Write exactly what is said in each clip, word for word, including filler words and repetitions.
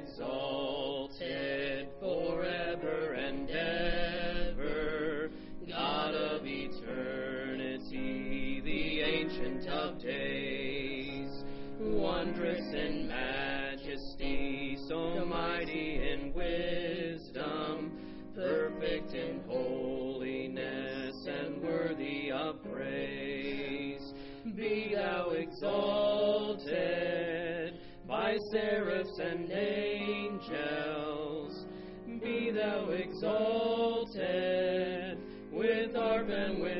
exalted forever and ever, God of eternity, the Ancient of Days, wondrous in majesty, so mighty in wisdom, perfect in holiness, and worthy of praise. Be thou exalted by seraphs and angels. Be thou exalted with harp and with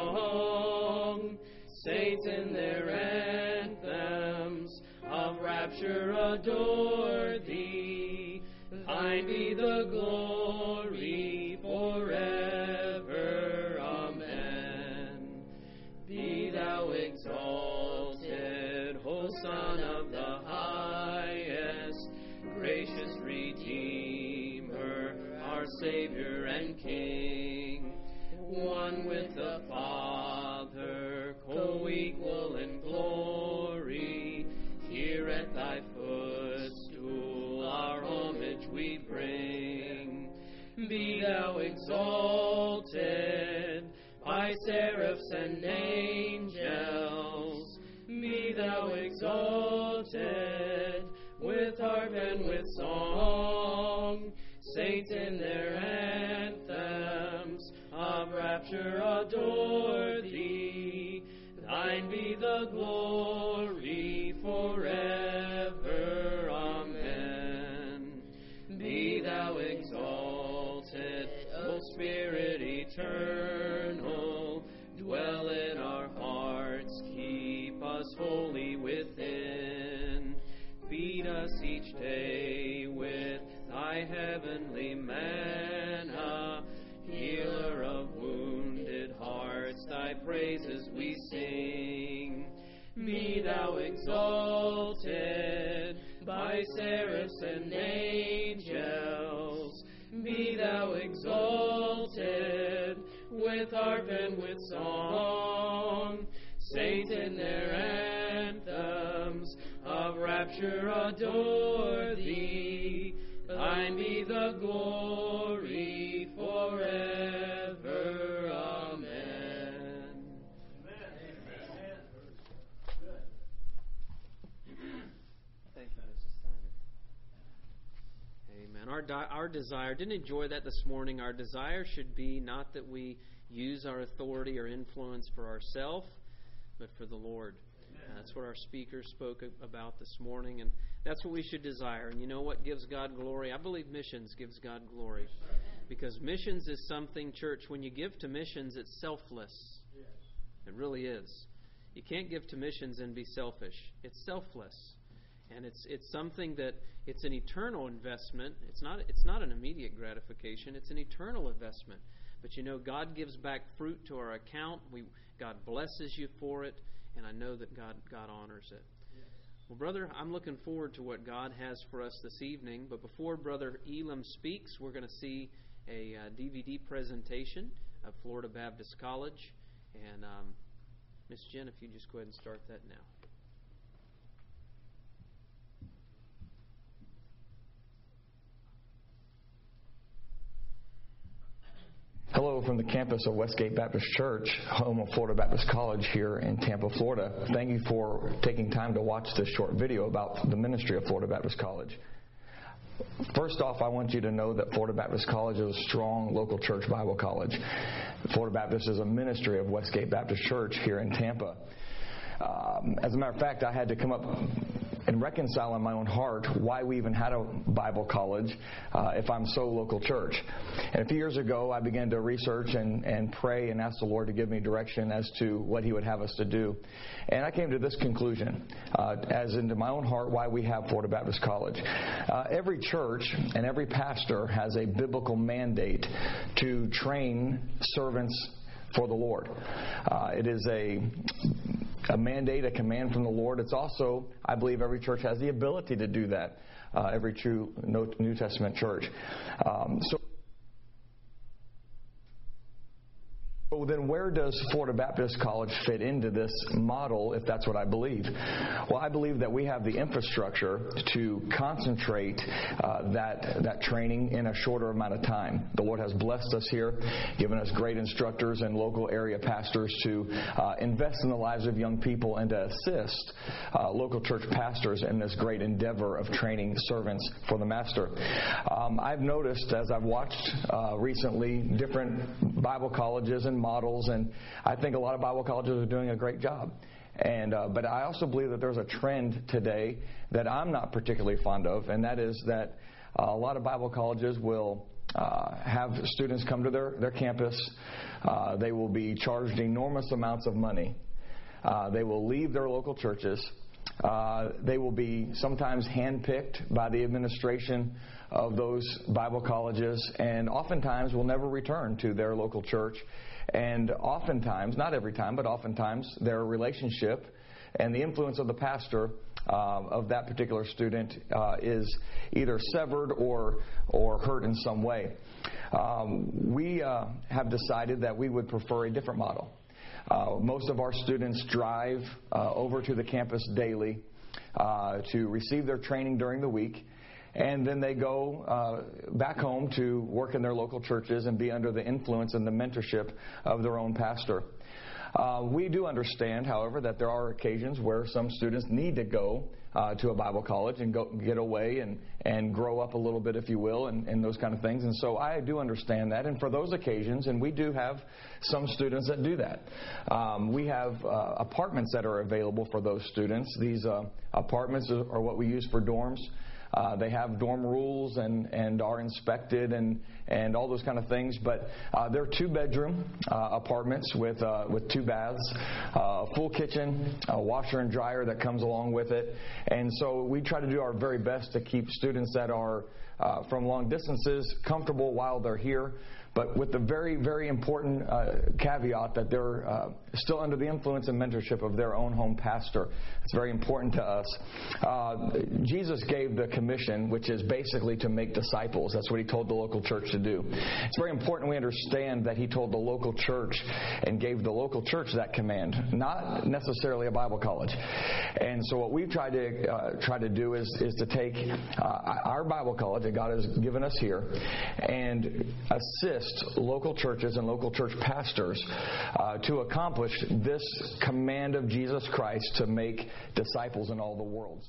song. Saints in their anthems of rapture adore thee. Thine be the glory forever. Amen. Be thou exalted, O Son of the highest, gracious Redeemer, our Savior and King, one with the Father, co-equal in glory. Here at thy footstool our homage we bring. Be thou exalted by seraphs and angels. Be thou exalted with harp and with song. Saints in their anthems of rapture adore thee. Thine be the glory forever. Amen. Be thou exalted, O Spirit eternal, dwell in our hearts, keep us holy within. Feed us each day with thy heavenly manna, healer of wounded hearts, thy praises we sing. Be thou exalted by seraphs and angels. Be thou exalted with harp and with song. Saints in their anthems of rapture adore thee. Thine be the glory forever. Amen. Amen. Thank you, Missus Steiner. Amen. Our, di- our desire, didn't enjoy that this morning. Our desire should be not that we use our authority or influence for ourselves, but for the Lord. Uh, that's what our speaker spoke about this morning, and that's what we should desire. And you know what gives God glory? I believe missions gives God glory. Because missions is something, church, when you give to missions, it's selfless. It really is. You can't give to missions and be selfish. It's selfless. And it's it's something that it's an eternal investment. It's not it's not an immediate gratification. It's an eternal investment. But you know, God gives back fruit to our account. We God blesses you for it, and I know that God God honors it. Well, brother, I'm looking forward to what God has for us this evening. But before Brother Elam speaks, we're going to see a uh, D V D presentation of Florida Baptist College. And um, Miss Jen, if you just go ahead and start that now. Hello from the campus of Westgate Baptist Church, home of Florida Baptist College here in Tampa, Florida. Thank you for taking time to watch this short video about the ministry of Florida Baptist College. First off, I want you to know that Florida Baptist College is a strong local church Bible college. Florida Baptist is a ministry of Westgate Baptist Church here in Tampa. Um, as a matter of fact, I had to come up and reconcile in my own heart why we even had a Bible college uh, if I'm so local church. And a few years ago, I began to research and, and pray and ask the Lord to give me direction as to what He would have us to do. And I came to this conclusion, uh, as into my own heart, why we have Florida Baptist College. Uh, every church and every pastor has a biblical mandate to train servants for the Lord. Uh, it is a a mandate, a command from the Lord. It's also, I believe, every church has the ability to do that. Uh, every true New Testament church. Um, so So then where does Florida Baptist College fit into this model, if that's what I believe? Well, I believe that we have the infrastructure to concentrate uh, that that training in a shorter amount of time. The Lord has blessed us here, given us great instructors and local area pastors to uh, invest in the lives of young people and to assist uh, local church pastors in this great endeavor of training servants for the Master. Um, I've noticed as I've watched uh, recently different Bible colleges and models, and I think a lot of Bible colleges are doing a great job. And uh, but I also believe that there's a trend today that I'm not particularly fond of, and that is that uh, a lot of Bible colleges will uh, have students come to their, their campus. Uh, they will be charged enormous amounts of money. Uh, they will leave their local churches. Uh, they will be sometimes handpicked by the administration of those Bible colleges, and oftentimes will never return to their local church. And oftentimes, not every time, but oftentimes, their relationship and the influence of the pastor uh, of that particular student uh, is either severed or or hurt in some way. Um, we uh, have decided that we would prefer a different model. Uh, most of our students drive uh, over to the campus daily uh, to receive their training during the week, and then they go uh, back home to work in their local churches and be under the influence and the mentorship of their own pastor. Uh, we do understand, however, that there are occasions where some students need to go uh, to a Bible college and go get away and, and grow up a little bit, if you will, and, and those kind of things. And so I do understand that. And for those occasions, and we do have some students that do that. Um, we have uh, apartments that are available for those students. These uh, apartments are what we use for dorms. Uh, they have dorm rules and, and are inspected and, and all those kind of things. But uh, they're two-bedroom uh, apartments with uh, with two baths, uh, a full kitchen, a washer and dryer that comes along with it. And so we try to do our very best to keep students that are uh, from long distances comfortable while they're here, but with the very, very important uh, caveat that they're uh, still under the influence and mentorship of their own home pastor. It's very important to us. Uh, Jesus gave the commission, which is basically to make disciples. That's what he told the local church to do. It's very important we understand that he told the local church and gave the local church that command, not necessarily a Bible college. And so what we've tried to uh, try to do is, is to take uh, our Bible college that God has given us here and assist local churches and local church pastors uh, to accomplish this command of Jesus Christ to make disciples in all the worlds.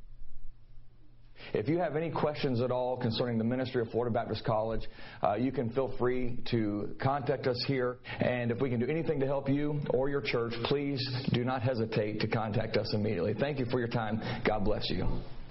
If you have any questions at all concerning the ministry of Florida Baptist College, uh, you can feel free to contact us here. And if we can do anything to help you or your church, please do not hesitate to contact us immediately. Thank you for your time. God bless you.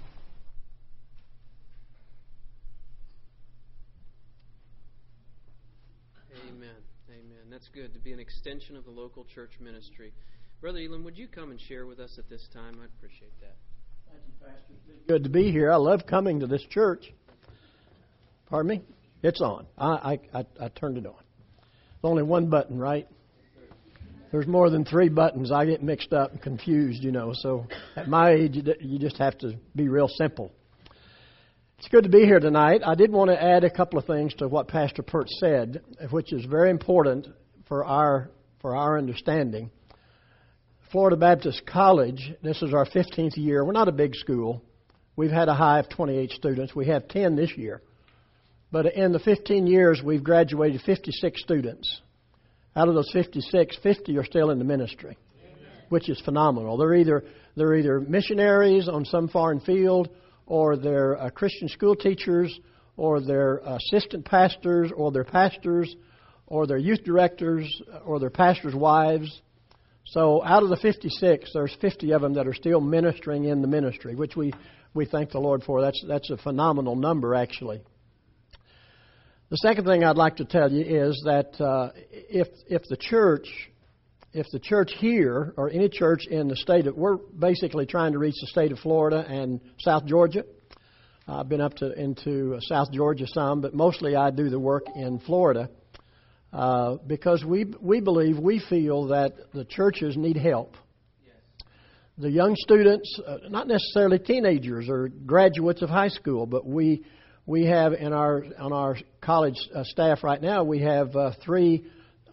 That's good, to be an extension of the local church ministry. Brother Elam, would you come and share with us at this time? I'd appreciate that. Thank you, Pastor. It's good to be here. I love coming to this church. Pardon me? It's on. I, I, I, I turned it on. There's only one button, right? There's more than three buttons. I get mixed up and confused, you know. So at my age, you just have to be real simple. It's good to be here tonight. I did want to add a couple of things to what Pastor Pert said, which is very important for our for our understanding. Florida Baptist College, this is our fifteenth year. We're not a big school. We've had a high of twenty-eight students. We have ten this year. But in the fifteen years, we've graduated fifty-six students. Out of those fifty-six, fifty are still in the ministry, which is phenomenal. They're either they're either missionaries on some foreign field, or they're uh, Christian school teachers, or they're assistant pastors, or they're pastors, or they're youth directors, or they're pastors' wives. So out of the fifty-six, there's fifty of them that are still ministering in the ministry, which we, we thank the Lord for. That's that's a phenomenal number, actually. The second thing I'd like to tell you is that uh, if if the church if the church here or any church in the state of, we're basically trying to reach the state of Florida and South Georgia. I've been up to into South Georgia some, but mostly I do the work in Florida uh, because we we believe, we feel that the churches need help. Yes. The young students, uh, not necessarily teenagers or graduates of high school, but we we have in our on our college uh, staff right now, we have uh, three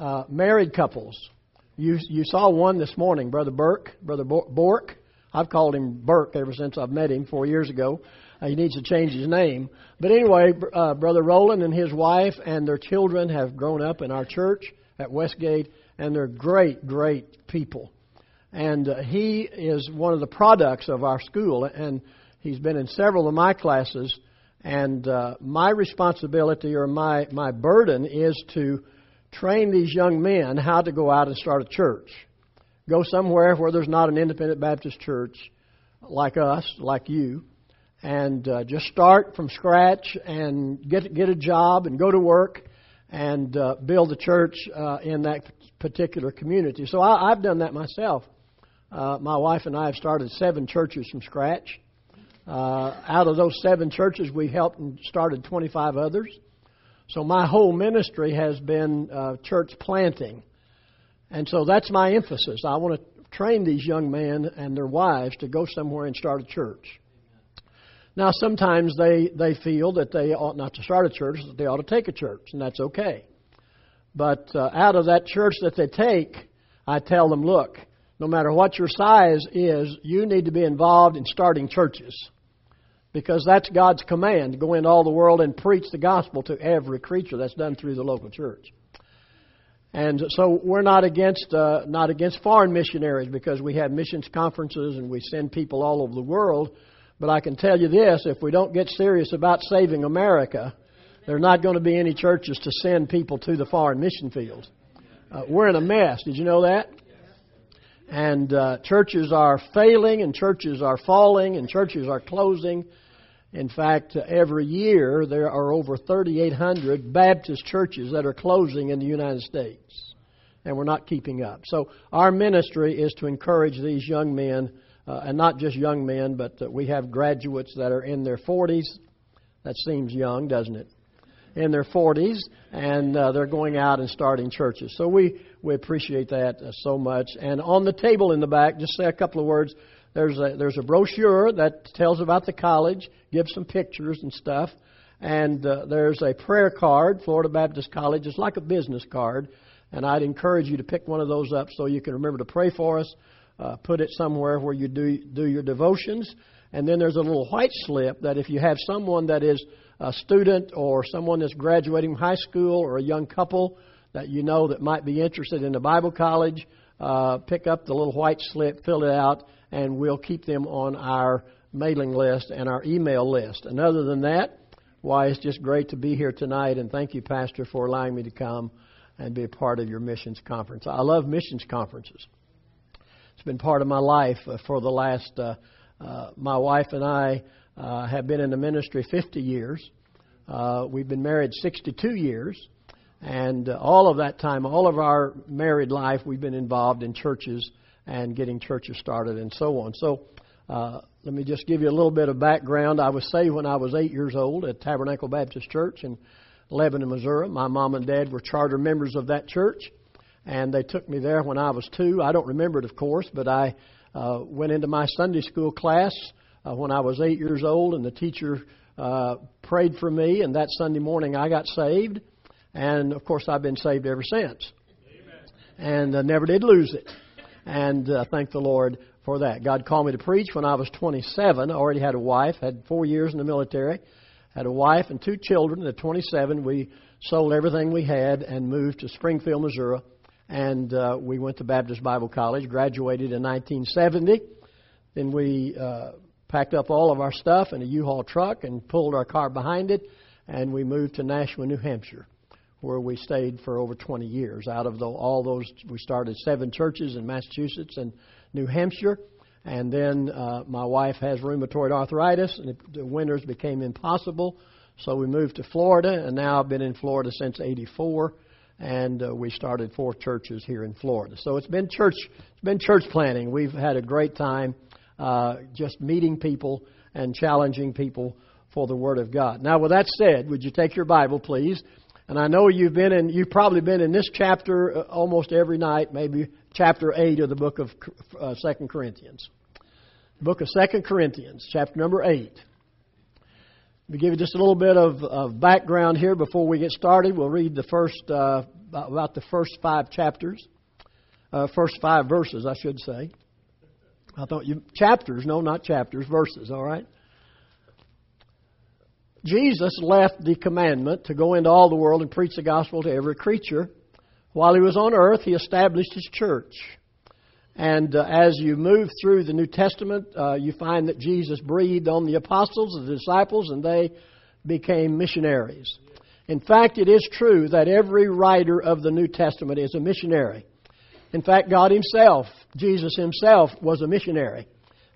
uh, married couples. You you saw one this morning, Brother Burke, Brother Bork. I've called him Burke ever since I've met him four years ago. Uh, he needs to change his name. But anyway, uh, Brother Roland and his wife and their children have grown up in our church at Westgate, and they're great, great people. And uh, he is one of the products of our school, and he's been in several of my classes. And uh, my responsibility or my, my burden is to train these young men how to go out and start a church. Go somewhere where there's not an independent Baptist church like us, like you, and uh, just start from scratch and get get a job and go to work and uh, build a church uh, in that particular community. So I, I've done that myself. Uh, my wife and I have started seven churches from scratch. Uh, out of those seven churches, we helped and started twenty-five others. So my whole ministry has been uh, church planting. And so that's my emphasis. I want to train these young men and their wives to go somewhere and start a church. Now, sometimes they, they feel that they ought not to start a church, that they ought to take a church, and that's okay. But uh, out of that church that they take, I tell them, look, no matter what your size is, you need to be involved in starting churches. Because that's God's command, to go into all the world and preach the gospel to every creature. That's done through the local church. And so we're not against uh, not against foreign missionaries, because we have missions conferences and we send people all over the world. But I can tell you this, if we don't get serious about saving America, there are not going to be any churches to send people to the foreign mission fields. Uh, we're in a mess. Did you know that? And uh, churches are failing, and churches are falling, and churches are closing. In fact, every year there are over thirty-eight hundred Baptist churches that are closing in the United States. And we're not keeping up. So our ministry is to encourage these young men, uh, and not just young men, but uh, we have graduates that are in their forties. That seems young, doesn't it? In their forties, and uh, they're going out and starting churches. So we, we appreciate that uh, so much. And on the table in the back, just say a couple of words. There's a, there's a brochure that tells about the college, gives some pictures and stuff. And uh, there's a prayer card, Florida Baptist College. It's like a business card. And I'd encourage you to pick one of those up so you can remember to pray for us. Uh, put it somewhere where you do, do your devotions. And then there's a little white slip that if you have someone that is a student or someone that's graduating from high school or a young couple that you know that might be interested in a Bible college, uh, pick up the little white slip, fill it out, and we'll keep them on our mailing list and our email list. And other than that, why, it's just great to be here tonight. And thank you, Pastor, for allowing me to come and be a part of your missions conference. I love missions conferences. It's been part of my life uh, for the last, uh, uh, my wife and I uh, have been in the ministry fifty years. Uh, we've been married sixty-two years. And uh, all of that time, all of our married life, we've been involved in churches and getting churches started and so on. So uh, let me just give you a little bit of background. I was saved when I was eight years old at Tabernacle Baptist Church in Lebanon, Missouri. My mom and dad were charter members of that church, and they took me there when I was two. I don't remember it, of course, but I uh, went into my Sunday school class uh, when I was eight years old, and the teacher uh, prayed for me, and that Sunday morning I got saved. And, of course, I've been saved ever since. Amen. And uh, never did lose it. And uh, thank the Lord for that. God called me to preach when I was twenty-seven. I already had a wife, had four years in the military, had a wife and two children. At twenty-seven, we sold everything we had and moved to Springfield, Missouri. And uh, we went to Baptist Bible College, graduated in nineteen seventy. Then we uh, packed up all of our stuff in a U-Haul truck and pulled our car behind it, and we moved to Nashua, New Hampshire, where we stayed for over twenty years. Out of the, all those, we started seven churches in Massachusetts and New Hampshire. And then uh, my wife has rheumatoid arthritis, and it, the winters became impossible. So we moved to Florida, and now I've been in Florida since eighty-four. And uh, we started four churches here in Florida. So it's been church, it's been church planting. We've had a great time uh, just meeting people and challenging people for the Word of God. Now, with that said, would you take your Bible, please? And I know you've been in, you've probably been in this chapter almost every night, maybe chapter eight of the book of uh, Second Corinthians. The book of Second Corinthians, chapter number eight. To give you just a little bit of, of background here before we get started, we'll read the first uh, about the first five chapters, uh, first five verses, I should say. I thought you chapters, no, not chapters, verses. All right. Jesus left the commandment to go into all the world and preach the gospel to every creature. While he was on earth, he established his church. And uh, as you move through the New Testament, uh, you find that Jesus breathed on the apostles, the disciples, and they became missionaries. In fact, it is true that every writer of the New Testament is a missionary. In fact, God himself, Jesus himself, was a missionary.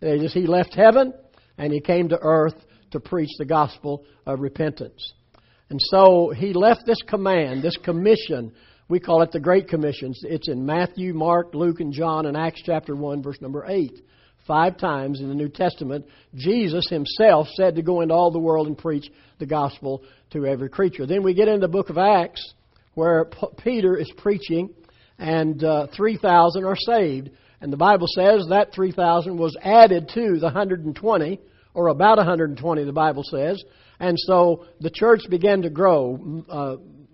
He left heaven and he came to earth to preach the gospel of repentance. And so he left this command, this commission. We call it the Great Commission. It's in Matthew, Mark, Luke, and John, and Acts chapter one, verse number eight. Five times in the New Testament, Jesus himself said to go into all the world and preach the gospel to every creature. Then we get into the book of Acts, where P- Peter is preaching, and uh, three thousand are saved. And the Bible says that three thousand was added to the one hundred twenty, or about one hundred twenty, the Bible says. And so the church began to grow uh,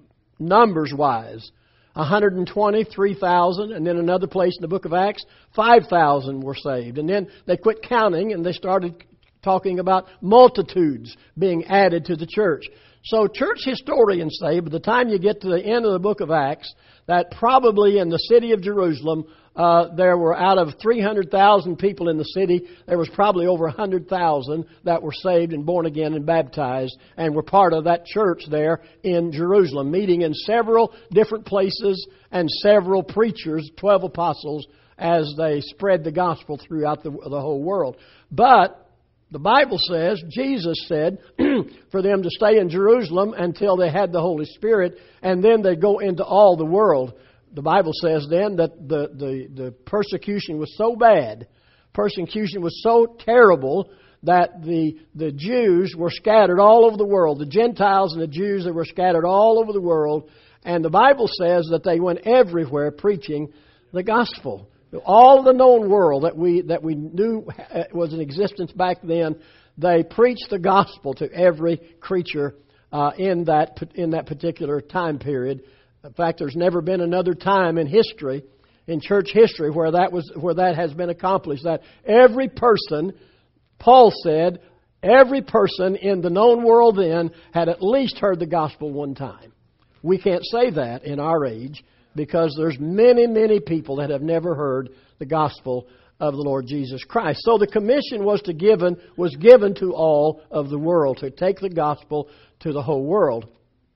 numbers-wise. one hundred twenty, three thousand, and then another place in the book of Acts, five thousand were saved. And then they quit counting and they started talking about multitudes being added to the church. So church historians say, by the time you get to the end of the book of Acts, that probably in the city of Jerusalem, uh, there were out of three hundred thousand people in the city, there was probably over one hundred thousand that were saved and born again and baptized and were part of that church there in Jerusalem, meeting in several different places and several preachers, twelve apostles, as they spread the gospel throughout the, the whole world. But the Bible says, Jesus said, for them to stay in Jerusalem until they had the Holy Spirit, and then they go into all the world. The Bible says then that the, the, the persecution was so bad, persecution was so terrible, that the, the Jews were scattered all over the world. The Gentiles and the Jews, they were scattered all over the world. And the Bible says that they went everywhere preaching the gospel. All the known world that we that we knew was in existence back then, they preached the gospel to every creature uh, in that in that particular time period. In fact, there's never been another time in history, in church history, where that was where that has been accomplished. That every person, Paul said, every person in the known world then had at least heard the gospel one time. We can't say that in our age, because there's many, many people that have never heard the gospel of the Lord Jesus Christ. So the commission was to given was given to all of the world, to take the gospel to the whole world.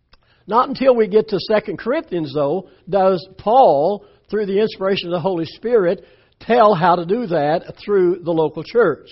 Not until we get to Second Corinthians, though, does Paul, through the inspiration of the Holy Spirit, tell how to do that through the local church.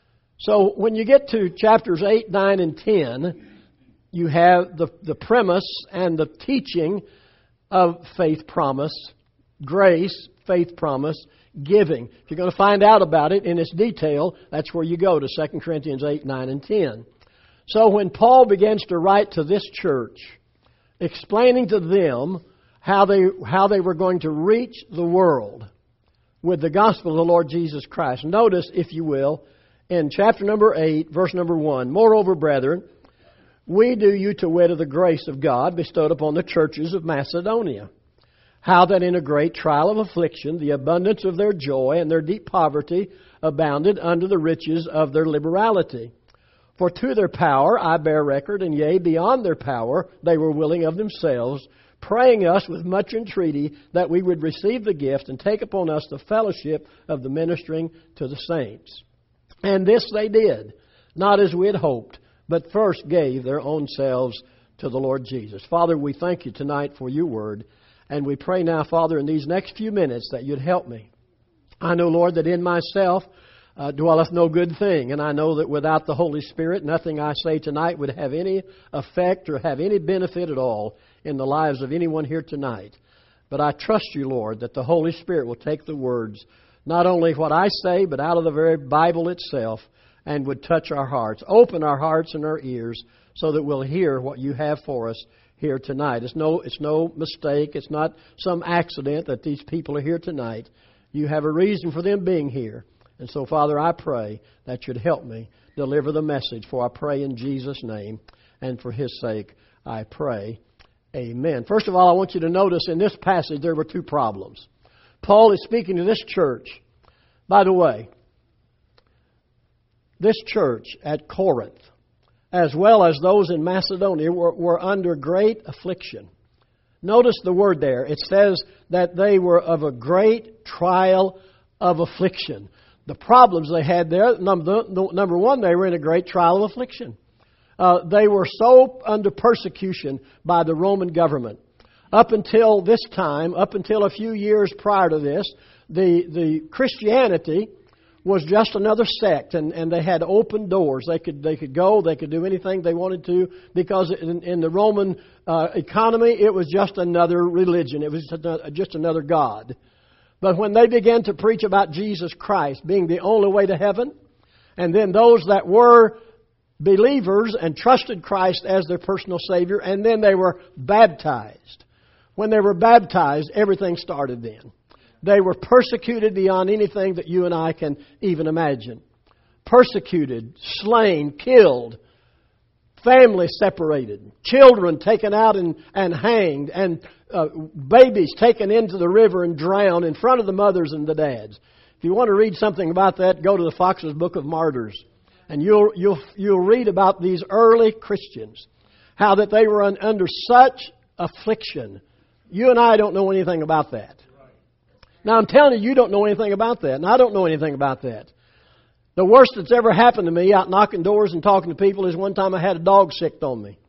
So when you get to chapters eight, nine, and ten, you have the, the premise and the teaching of faith promise, grace, faith promise, giving. If you're going to find out about it in its detail, that's where you go, to Second Corinthians eight, nine, and ten. So when Paul begins to write to this church, explaining to them how they how they were going to reach the world with the gospel of the Lord Jesus Christ, notice, if you will, in chapter number eight, verse number one, "Moreover, brethren, we do you to wit of the grace of God bestowed upon the churches of Macedonia, how that in a great trial of affliction the abundance of their joy and their deep poverty abounded under the riches of their liberality. For to their power I bear record, and yea, beyond their power they were willing of themselves, praying us with much entreaty that we would receive the gift and take upon us the fellowship of the ministering to the saints. And this they did, not as we had hoped, but first gave their own selves to the Lord Jesus." Father, we thank you tonight for your word. And we pray now, Father, in these next few minutes that you'd help me. I know, Lord, that in myself uh, dwelleth no good thing. And I know that without the Holy Spirit, nothing I say tonight would have any effect or have any benefit at all in the lives of anyone here tonight. But I trust you, Lord, that the Holy Spirit will take the words, not only what I say, but out of the very Bible itself, and would touch our hearts, open our hearts and our ears, so that we'll hear what you have for us here tonight. It's no, it's no mistake. It's not some accident that these people are here tonight. You have a reason for them being here. And so, Father, I pray that you'd help me deliver the message, for I pray in Jesus' name, and for His sake I pray. Amen. First of all, I want you to notice in this passage there were two problems. Paul is speaking to this church. By the way, this church at Corinth, as well as those in Macedonia, were, were under great affliction. Notice the word there. It says that they were of a great trial of affliction. The problems they had there, number, number one, they were in a great trial of affliction. Uh, they were so under persecution by the Roman government. Up until this time, up until a few years prior to this, the, the Christianity was just another sect, and, and they had open doors. They could they could go, they could do anything they wanted to, because in, in the Roman uh, economy, it was just another religion. It was just another, just another god. But when they began to preach about Jesus Christ being the only way to heaven, and then those that were believers and trusted Christ as their personal Savior, and then they were baptized. When they were baptized, everything started then. They were persecuted beyond anything that you and I can even imagine. Persecuted, slain, killed, families separated, children taken out and, and hanged, and uh, babies taken into the river and drowned in front of the mothers and the dads. If you want to read something about that, go to the Fox's Book of Martyrs. And you'll, you'll, you'll read about these early Christians, how that they were un, under such affliction. You and I don't know anything about that. Now, I'm telling you, you don't know anything about that, and I don't know anything about that. The worst that's ever happened to me out knocking doors and talking to people is one time I had a dog sicked on me.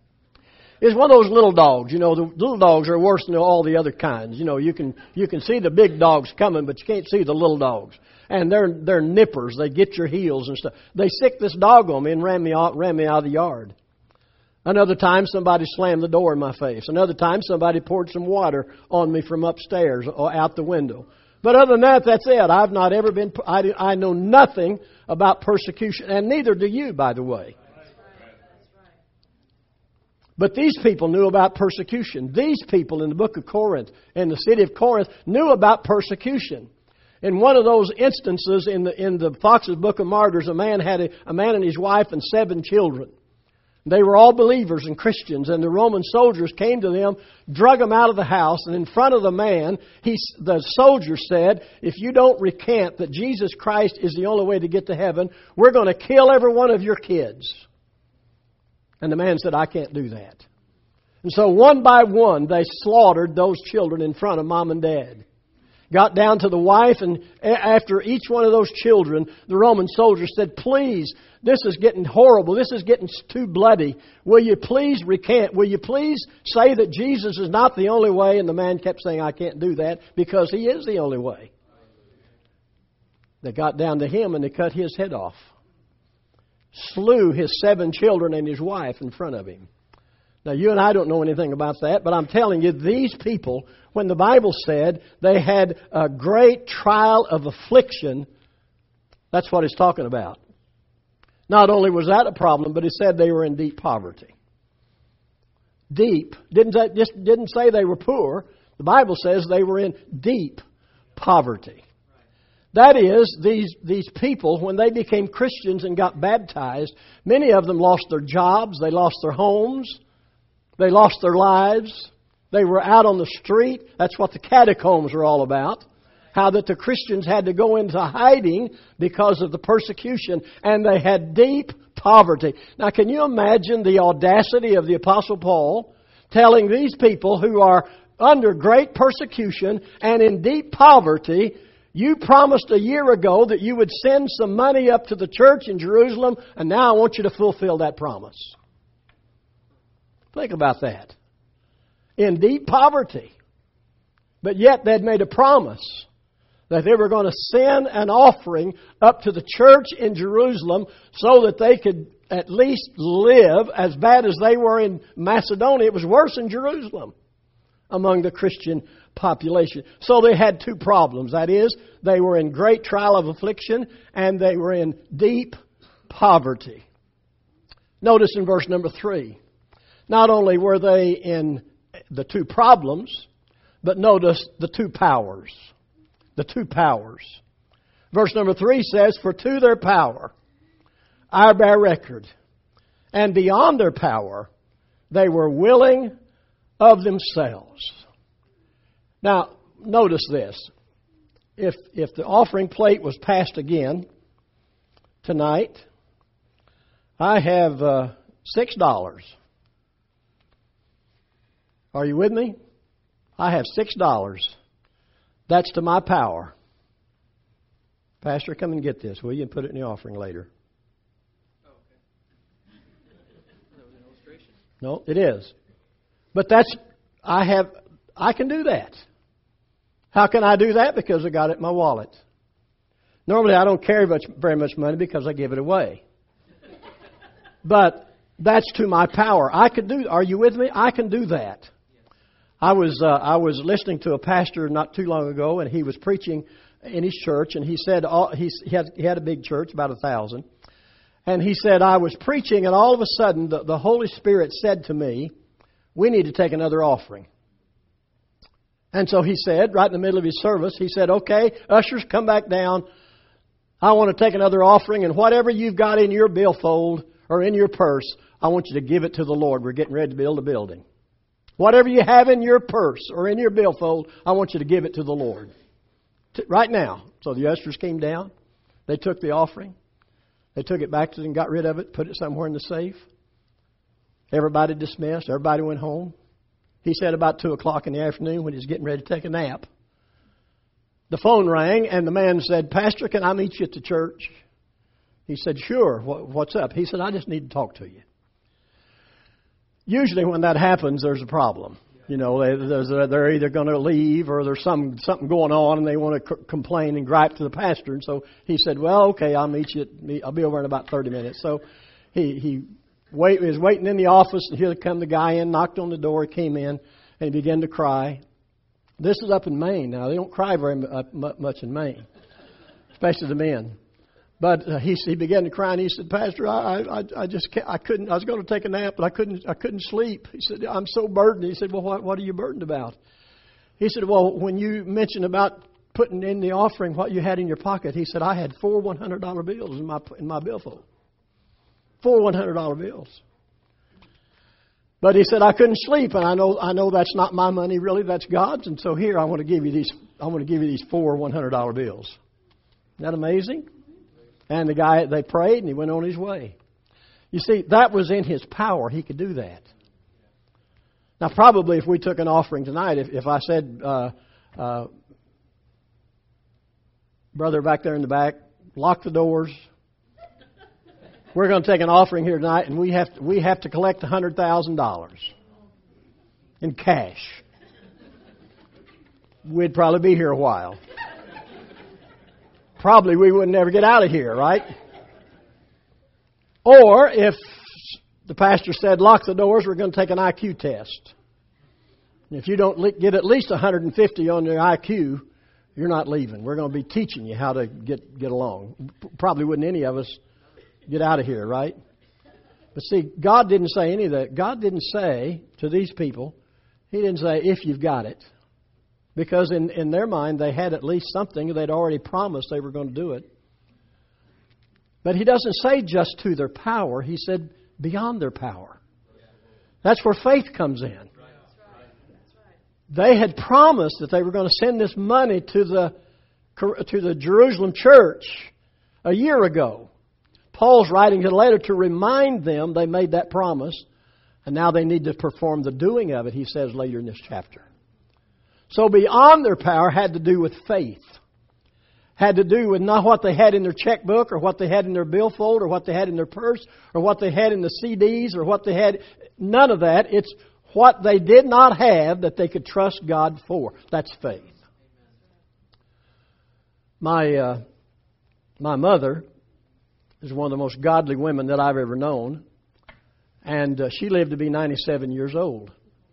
It's one of those little dogs. You know, the little dogs are worse than all the other kinds. You know, you can you can see the big dogs coming, but you can't see the little dogs. And they're they're nippers. They get your heels and stuff. They sicked this dog on me and ran me out, ran me out of the yard. Another time, somebody slammed the door in my face. Another time, somebody poured some water on me from upstairs or out the window. But other than that, that's it. I've not ever been, I, I know nothing about persecution, and neither do you, by the way. But these people knew about persecution. These people in the book of Corinth, in the city of Corinth, knew about persecution. In one of those instances in the in the Fox's Book of Martyrs, a man had a, a man and his wife and seven children. They were all believers and Christians, and the Roman soldiers came to them, drug them out of the house, and in front of the man, he, the soldier said, if you don't recant that Jesus Christ is the only way to get to heaven, we're going to kill every one of your kids. And the man said, I can't do that. And so one by one, they slaughtered those children in front of mom and dad. Got down to the wife, and after each one of those children, the Roman soldier said, please, this is getting horrible. This is getting too bloody. Will you please recant? Will you please say that Jesus is not the only way? And the man kept saying, I can't do that because He is the only way. They got down to him and they cut his head off. Slew his seven children and his wife in front of him. Now, you and I don't know anything about that, but I'm telling you, these people, when the Bible said they had a great trial of affliction, that's what it's talking about. Not only was that a problem, but it said they were in deep poverty. Deep. Didn't just didn't say they were poor. The Bible says they were in deep poverty. That is, these, these people, when they became Christians and got baptized, many of them lost their jobs, they lost their homes, they lost their lives. They were out on the street. That's what the catacombs are all about. How that the Christians had to go into hiding because of the persecution. And they had deep poverty. Now, can you imagine the audacity of the Apostle Paul telling these people who are under great persecution and in deep poverty, you promised a year ago that you would send some money up to the church in Jerusalem, and now I want you to fulfill that promise. Think about that. In deep poverty. But yet they'd made a promise that they were going to send an offering up to the church in Jerusalem so that they could at least live. As bad as they were in Macedonia, it was worse in Jerusalem among the Christian population. So they had two problems. That is, they were in great trial of affliction and they were in deep poverty. Notice in verse number three. Not only were they in the two problems, but notice the two powers. The two powers. Verse number three says, for to their power I bear record, and beyond their power they were willing of themselves. Now, notice this. If if the offering plate was passed again tonight, I have uh, six dollars. Are you with me? I have six dollars. That's to my power. Pastor, come and get this, will you, and put it in the offering later. Oh, okay. That was an illustration. No, it is. But that's, I have, I can do that. How can I do that? Because I got it in my wallet. Normally I don't carry much, very much money because I give it away. But that's to my power. I could do, are you with me? I can do that. I was uh, I was listening to a pastor not too long ago, and he was preaching in his church, and he said all, he, he had he had a big church, about a thousand, and he said, I was preaching, and all of a sudden the, the Holy Spirit said to me, we need to take another offering. And so he said, right in the middle of his service, he said, okay, ushers, come back down. I want to take another offering, and whatever you've got in your billfold or in your purse, I want you to give it to the Lord. We're getting ready to build a building. Whatever you have in your purse or in your billfold, I want you to give it to the Lord. Right now. So the ushers came down. They took the offering. They took it back to them, got rid of it, put it somewhere in the safe. Everybody dismissed. Everybody went home. He said about two o'clock in the afternoon when he was getting ready to take a nap, the phone rang and the man said, Pastor, can I meet you at the church? He said, sure. What's up? He said, I just need to talk to you. Usually when that happens, there's a problem. You know, they, there's a, they're either going to leave or there's some something going on and they want to c- complain and gripe to the pastor. And so he said, well, okay, I'll meet you. At, I'll be over in about thirty minutes. So he he wait, was waiting in the office, and here come the guy in, knocked on the door, came in, and he began to cry. This is up in Maine. Now, they don't cry very much in Maine, especially the men. But uh, he he began to cry, and he said, Pastor, I I, I just can't, I couldn't. I was going to take a nap, but I couldn't. I couldn't sleep. He said, I'm so burdened. He said, well, what what are you burdened about? He said, well, when you mentioned about putting in the offering what you had in your pocket, he said, I had four one hundred dollar bills in my in my billfold. Four one hundred dollar bills. But he said, I couldn't sleep, and I know I know that's not my money, really. That's God's. And so here, I want to give you these. I want to give you these four one hundred dollar bills. Isn't that amazing? And the guy, they prayed, and he went on his way. You see, that was in his power. He could do that. Now, probably if we took an offering tonight, if, if I said, uh, uh, brother back there in the back, lock the doors. We're going to take an offering here tonight, and we have to, we have to collect one hundred thousand dollars in cash. We'd probably be here a while. Probably we would never get out of here, right? Or if the pastor said, lock the doors, we're going to take an I Q test. And if you don't get at least one hundred fifty on your I Q, you're not leaving. We're going to be teaching you how to get, get along. Probably wouldn't any of us get out of here, right? But see, God didn't say any of that. God didn't say to these people, He didn't say, if you've got it. Because in, in their mind, they had at least something. They'd already promised they were going to do it. But He doesn't say just to their power. He said beyond their power. That's where faith comes in. They had promised that they were going to send this money to the to the Jerusalem church a year ago. Paul's writing a letter to remind them they made that promise, and now they need to perform the doing of it, he says later in this chapter. So beyond their power had to do with faith. Had to do with not what they had in their checkbook or what they had in their billfold or what they had in their purse or what they had in the C Ds or what they had. None of that. It's what they did not have that they could trust God for. That's faith. My uh, my mother is one of the most godly women that I've ever known. And uh, she lived to be ninety-seven years old.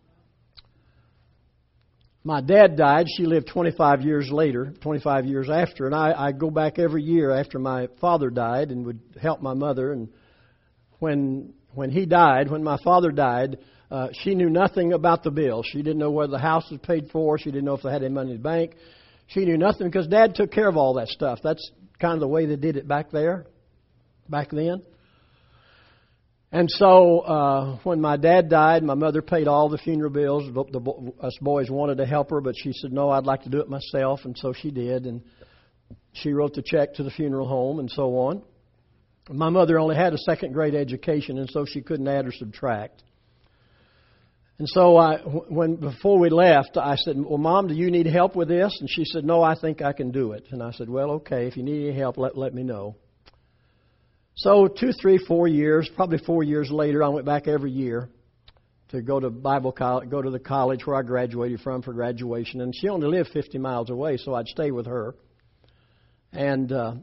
My dad died. She lived twenty-five years later, twenty-five years after. And I, I go back every year after my father died and would help my mother. And when when he died, when my father died, uh, she knew nothing about the bill. She didn't know whether the house was paid for. She didn't know if they had any money in the bank. She knew nothing because Dad took care of all that stuff. That's kind of the way they did it back there, back then. And so uh, when my dad died, my mother paid all the funeral bills. The, the, us boys wanted to help her, but she said, no, I'd like to do it myself. And so she did. And she wrote the check to the funeral home and so on. My mother only had a second grade education, and so she couldn't add or subtract. And so I, when before we left, I said, well, Mom, do you need help with this? And she said, no, I think I can do it. And I said, well, okay, if you need any help, let, let me know. So two, three, four years, probably four years later, I went back every year to go to Bible college, go to the college where I graduated from for graduation. And she only lived fifty miles away, so I'd stay with her. And uh,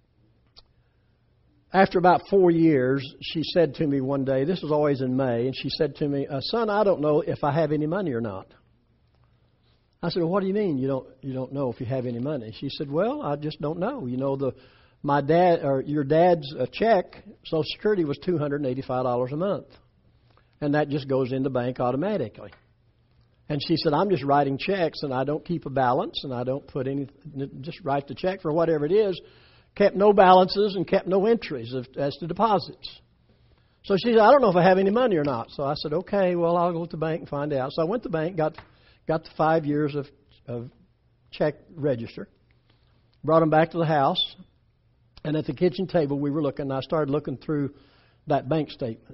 after about four years, she said to me one day, this was always in May, and she said to me, uh, son, I don't know if I have any money or not. I said, well, what do you mean you don't you don't know if you have any money? She said, well, I just don't know. You know, the my dad or your dad's uh, check, Social Security, was two hundred eighty-five dollars a month. And that just goes in the bank automatically. And she said, I'm just writing checks, and I don't keep a balance, and I don't put any, just write the check for whatever it is. Kept no balances and kept no entries as to deposits. So she said, I don't know if I have any money or not. So I said, okay, well, I'll go to the bank and find out. So I went to the bank, got got the five years of, of check register, brought them back to the house, and at the kitchen table we were looking, and I started looking through that bank statement.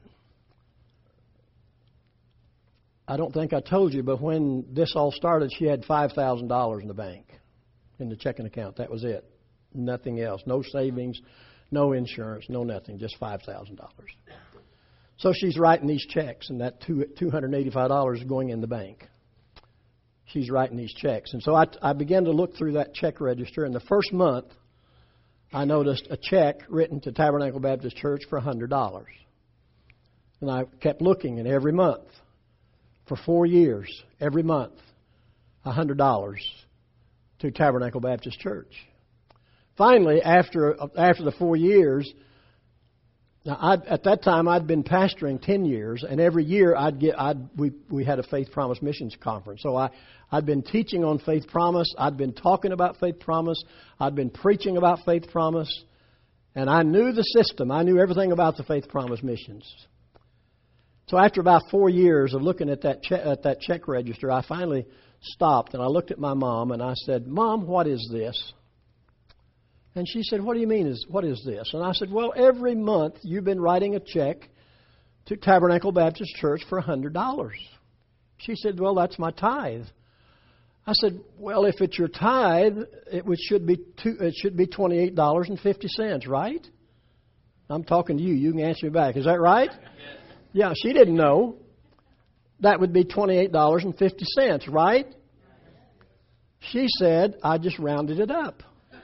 I don't think I told you, but when this all started, she had five thousand dollars in the bank, in the checking account. That was it. Nothing else. No savings, no insurance, no nothing. Just five thousand dollars. So she's writing these checks, and that two hundred eighty-five dollars is going in the bank. She's writing these checks. And so I, I began to look through that check register, and the first month I noticed a check written to Tabernacle Baptist Church for one hundred dollars. And I kept looking, and every month, for four years, every month, one hundred dollars to Tabernacle Baptist Church. Finally, after after the four years, now I'd, at that time I'd been pastoring ten years, and every year I'd get I'd we we had a Faith Promise Missions Conference. So I I'd been teaching on Faith Promise, I'd been talking about Faith Promise, I'd been preaching about Faith Promise, and I knew the system. I knew everything about the Faith Promise missions. So after about four years of looking at that che- at that check register, I finally stopped and I looked at my mom and I said, "Mom, what is this?" And she said, what do you mean, is what is this? And I said, well, every month you've been writing a check to Tabernacle Baptist Church for one hundred dollars. She said, well, that's my tithe. I said, well, if it's your tithe, it would, should be two, it should be twenty-eight dollars and fifty cents, right? I'm talking to you. You can answer me back. Is that right? Yes. Yeah, she didn't know. That would be twenty-eight dollars and fifty cents, right? She said, I just rounded it up.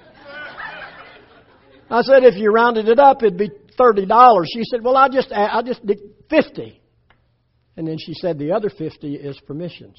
I said, if you rounded it up, it'd be thirty dollars. She said, well, I just I just did fifty. And then she said, the other fifty is for missions.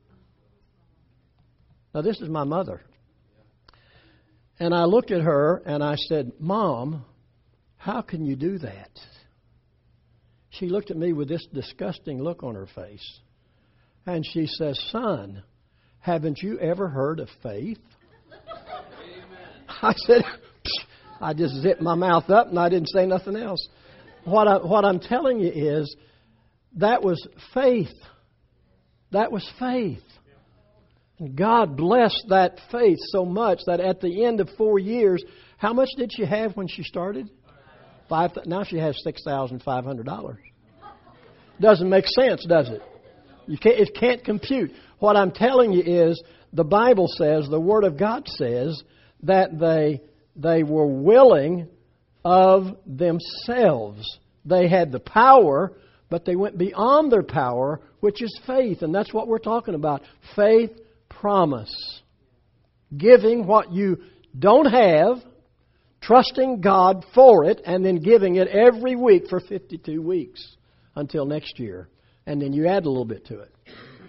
Now, this is my mother. And I looked at her and I said, Mom, how can you do that? She looked at me with this disgusting look on her face. And she says, son, haven't you ever heard of faith? Amen. I said, I just zipped my mouth up and I didn't say nothing else. What, I, what I'm telling you is that was faith. That was faith. And God blessed that faith so much that at the end of four years, how much did she have when she started? Five. Now she has six thousand five hundred dollars. Doesn't make sense, does it? You can't, it can't compute. What I'm telling you is the Bible says, the Word of God says, that they... They were willing of themselves. They had the power, but they went beyond their power, which is faith. And that's what we're talking about. Faith, promise. Giving what you don't have, trusting God for it, and then giving it every week for fifty-two weeks until next year. And then you add a little bit to it.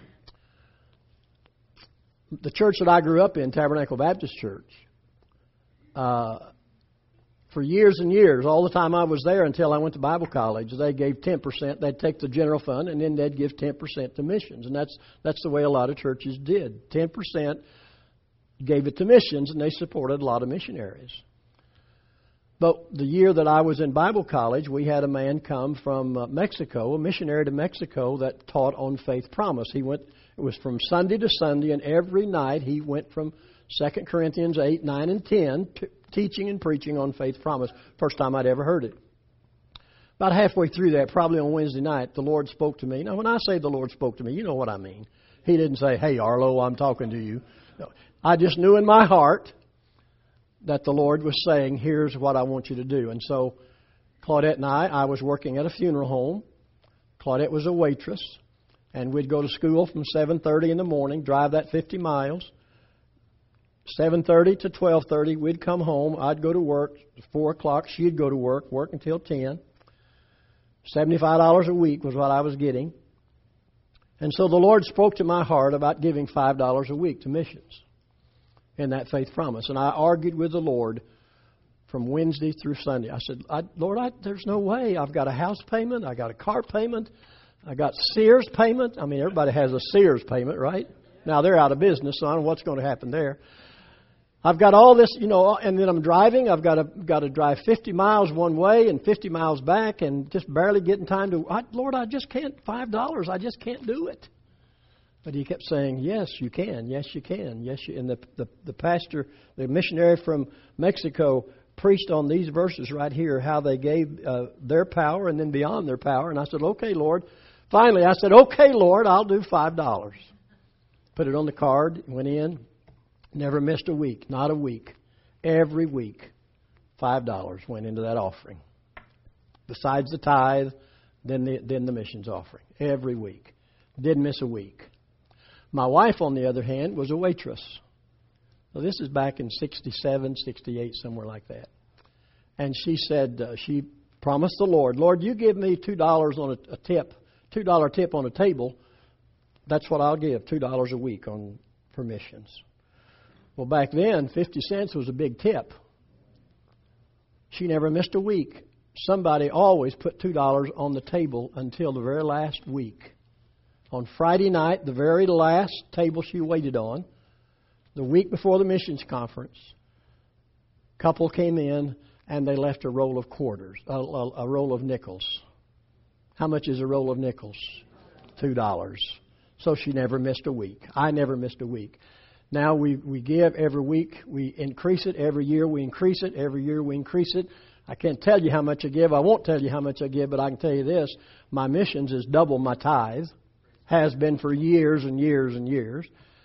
The church that I grew up in, Tabernacle Baptist Church, Uh, for years and years, all the time I was there until I went to Bible college, they gave ten percent. They'd take the general fund and then they'd give ten percent to missions. And that's that's the way a lot of churches did. ten percent gave it to missions and they supported a lot of missionaries. But the year that I was in Bible college, we had a man come from uh, Mexico, a missionary to Mexico that taught on faith promise. He went, it was from Sunday to Sunday, and every night he went from Second Corinthians eight, nine, and ten, t- teaching and preaching on faith promise. First time I'd ever heard it. About halfway through that, probably on Wednesday night, the Lord spoke to me. Now, when I say the Lord spoke to me, you know what I mean. He didn't say, "Hey, Arlo, I'm talking to you." No, I just knew in my heart that the Lord was saying, "Here's what I want you to do." And so Claudette and I, I was working at a funeral home. Claudette was a waitress. And we'd go to school from seven thirty in the morning, drive that fifty miles. seven thirty to twelve thirty, we'd come home. I'd go to work. four o'clock, she'd go to work, work until ten. seventy-five dollars a week was what I was getting. And so the Lord spoke to my heart about giving five dollars a week to missions in that faith promise. And I argued with the Lord from Wednesday through Sunday. I said, I, Lord, I, there's no way. I've got a house payment. I got a car payment. I got Sears payment. I mean, everybody has a Sears payment, right? Now, they're out of business, so I don't know what's going to happen there. I've got all this, you know, and then I'm driving. I've got to got to drive fifty miles one way and fifty miles back, and just barely getting time to. I, Lord, I just can't. Five dollars, I just can't do it. But he kept saying, "Yes, you can. Yes, you can. Yes, you." And the the, the pastor, the missionary from Mexico, preached on these verses right here, how they gave uh, their power and then beyond their power. And I said, "Okay, Lord." Finally, I said, "Okay, Lord, I'll do five dollars." Put it on the card. Went in. Never missed a week, not a week. Every week, five dollars went into that offering. Besides the tithe, then the, then the missions offering. Every week. Didn't miss a week. My wife, on the other hand, was a waitress. Now, this is back in sixty-seven, sixty-eight, somewhere like that. And she said, uh, she promised the Lord, "Lord, you give me two dollars on a, a tip, two dollar tip on a table. That's what I'll give, two dollars a week on for missions." Well, back then, fifty cents was a big tip. She never missed a week. Somebody always put two dollars on the table until the very last week. On Friday night, the very last table she waited on, the week before the missions conference, a couple came in and they left a roll of quarters, a, a, a roll of nickels. How much is a roll of nickels? two dollars. So she never missed a week. I never missed a week. Now we, we give every week. We increase it. Every year we increase it. Every year we increase it. I can't tell you how much I give. I won't tell you how much I give, but I can tell you this. My missions is double my tithe. Has been for years and years and years.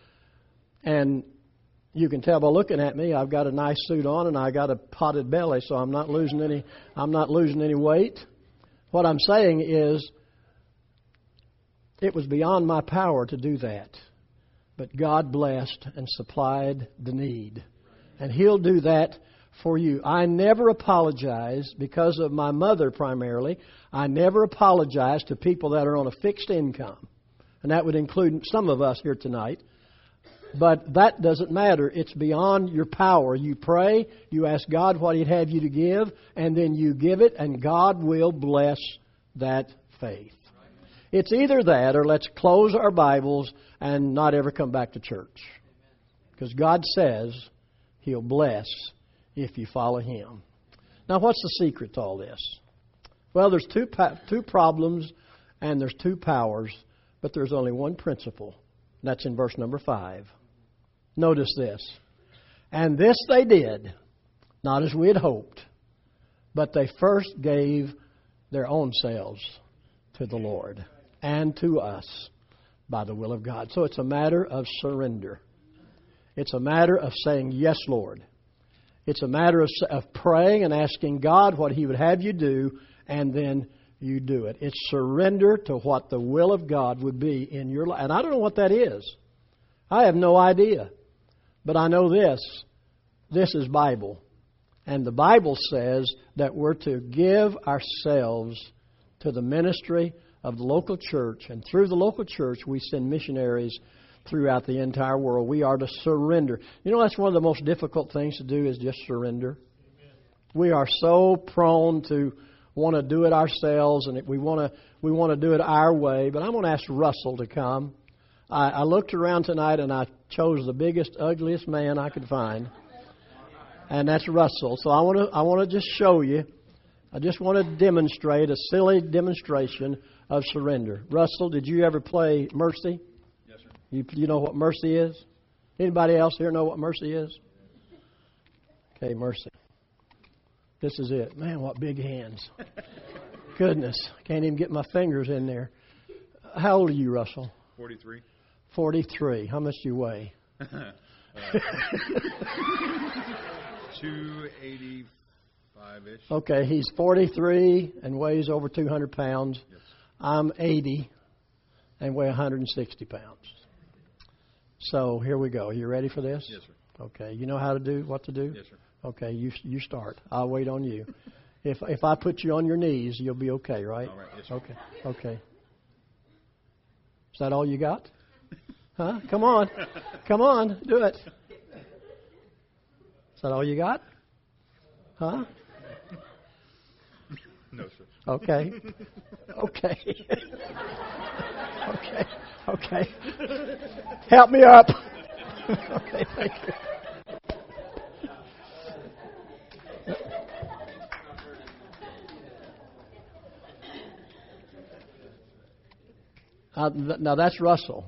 And you can tell by looking at me, I've got a nice suit on and I got a potted belly, so I'm not losing any I'm not losing any weight. What I'm saying is it was beyond my power to do that. But God blessed and supplied the need. And He'll do that for you. I never apologize because of my mother primarily. I never apologize to people that are on a fixed income. And that would include some of us here tonight. But that doesn't matter. It's beyond your power. You pray, you ask God what He'd have you to give, and then you give it, and God will bless that faith. It's either that or let's close our Bibles and not ever come back to church. Because God says He'll bless if you follow Him. Now, what's the secret to all this? Well, there's two two problems and there's two powers, but there's only one principle. That's in verse number five. Notice this. And this they did, not as we had hoped, but they first gave their own selves to the Lord and to us by the will of God. So it's a matter of surrender. It's a matter of saying, "Yes, Lord." It's a matter of, of praying and asking God what He would have you do, and then you do it. It's surrender to what the will of God would be in your life. And I don't know what that is. I have no idea. But I know this. This is Bible. And the Bible says that we're to give ourselves to the ministry of the local church. And through the local church, we send missionaries throughout the entire world. We are to surrender. You know, that's one of the most difficult things to do is just surrender. Amen. We are so prone to want to do it ourselves, and we want to we want to do it our way. But I'm going to ask Russell to come. I, I looked around tonight, and I chose the biggest, ugliest man I could find. And that's Russell. So I want to I want to just show you. I just want to demonstrate a silly demonstration of surrender. Russell, did you ever play Mercy? Yes, sir. You you know what Mercy is? Anybody else here know what Mercy is? Okay, Mercy. This is it. Man, what big hands. Goodness, can't even get my fingers in there. How old are you, Russell? forty-three. forty-three. How much do you weigh? uh, two eighty-five-ish. Okay, he's forty-three and weighs over two hundred pounds. Yes. I'm eighty and weigh one hundred sixty pounds. So here we go. You ready for this? Yes, sir. Okay, you know how to do what to do? Yes, sir. Okay, you you start. I'll wait on you. If if I put you on your knees, you'll be okay, right? All right. Yes, sir. Okay. Okay. Is that all you got? Huh? Come on. Come on. Do it. Is that all you got? Huh? No, sir. Okay. Okay. Okay. Okay. Help me up. Okay, thank you. Uh, th- now that's Russell.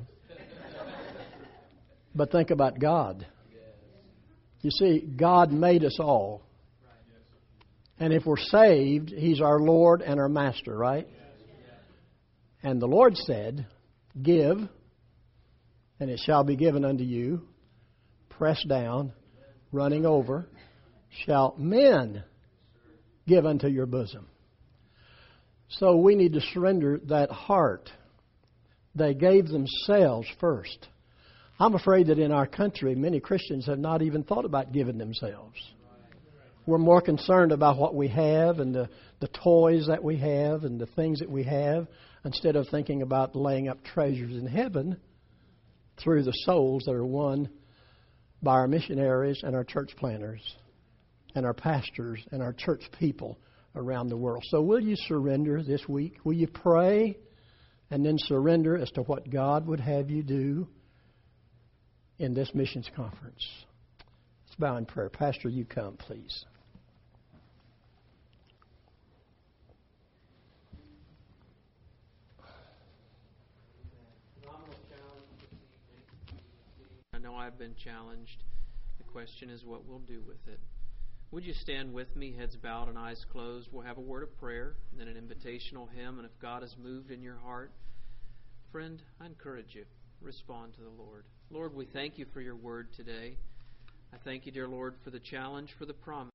But think about God. You see, God made us all. And if we're saved, He's our Lord and our Master, right? And the Lord said, "Give, and it shall be given unto you, pressed down, running over, shall men give unto your bosom." So we need to surrender that heart. They gave themselves first. I'm afraid that in our country, many Christians have not even thought about giving themselves. We're more concerned about what we have and the, the toys that we have and the things that we have instead of thinking about laying up treasures in heaven through the souls that are won by our missionaries and our church planters and our pastors and our church people around the world. So will you surrender this week? Will you pray and then surrender as to what God would have you do in this missions conference? Let's bow in prayer. Pastor, you come, please. I know I've been challenged. The question is what we'll do with it. Would you stand with me, heads bowed and eyes closed? We'll have a word of prayer and then an invitational hymn. And if God has moved in your heart, friend, I encourage you, respond to the Lord. Lord, we thank you for your word today. I thank you, dear Lord, for the challenge, for the promise.